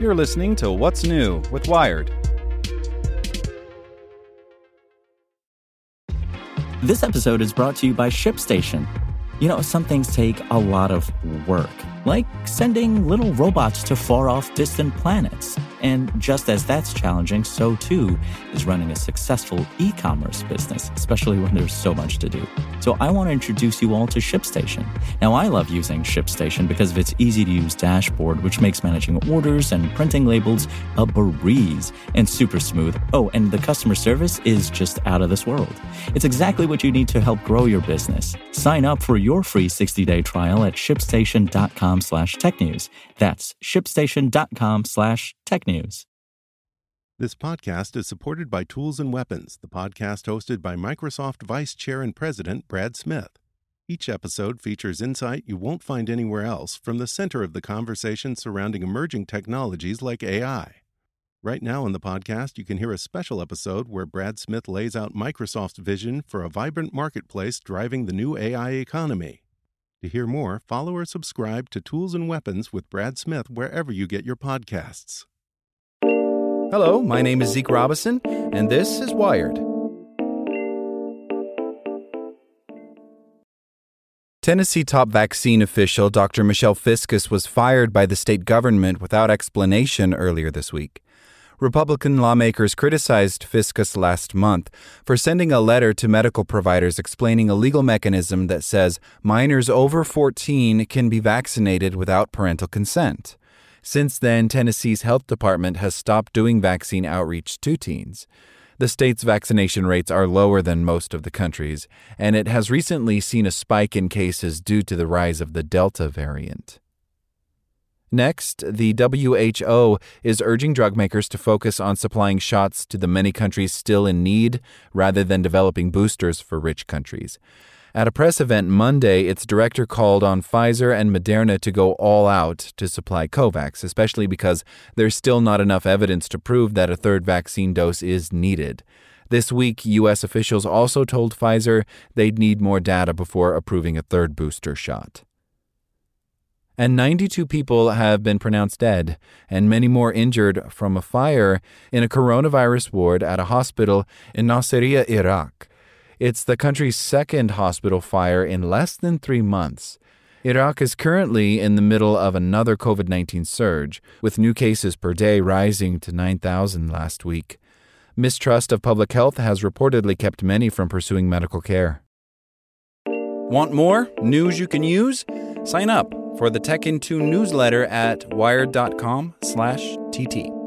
You're listening to What's New with Wired. This episode is brought to you by ShipStation. You know, some things take a lot of work, like sending little robots to far-off distant planets. And just as that's challenging, so too is running a successful e-commerce business, especially when there's so much to do. So I want to introduce you all to ShipStation. Now, I love using ShipStation because of its easy-to-use dashboard, which makes managing orders and printing labels a breeze and super smooth. Oh, and the customer service is just out of this world. It's exactly what you need to help grow your business. Sign up for your free 60-day trial at shipstation.com/technews. That's shipstation.com/technews. This podcast is supported by Tools and Weapons, the podcast hosted by Microsoft Vice Chair and President Brad Smith. Each episode features insight you won't find anywhere else from the center of the conversation surrounding emerging technologies like AI. Right now on the podcast, you can hear a special episode where Brad Smith lays out Microsoft's vision for a vibrant marketplace driving the new AI economy. To hear more, follow or subscribe to Tools and Weapons with Brad Smith wherever you get your podcasts. Hello, my name is Zeke Robison, and this is Wired. Tennessee top vaccine official Dr. Michelle Fiscus was fired by the state government without explanation earlier this week. Republican lawmakers criticized Fiscus last month for sending a letter to medical providers explaining a legal mechanism that says minors over 14 can be vaccinated without parental consent. Since then, Tennessee's health department has stopped doing vaccine outreach to teens. The state's vaccination rates are lower than most of the country's, and it has recently seen a spike in cases due to the rise of the Delta variant. Next, the WHO is urging drug makers to focus on supplying shots to the many countries still in need rather than developing boosters for rich countries. At a press event Monday, its director called on Pfizer and Moderna to go all out to supply COVAX, especially because there's still not enough evidence to prove that a third vaccine dose is needed. This week, U.S. officials also told Pfizer they'd need more data before approving a third booster shot. And 92 people have been pronounced dead and many more injured from a fire in a coronavirus ward at a hospital in Nasiriyah, Iraq. It's the country's second hospital fire in less than 3 months. Iraq is currently in the middle of another COVID-19 surge, with new cases per day rising to 9,000 last week. Mistrust of public health has reportedly kept many from pursuing medical care. Want more news you can use? Sign up for the Tech in 2 newsletter at wired.com/TT.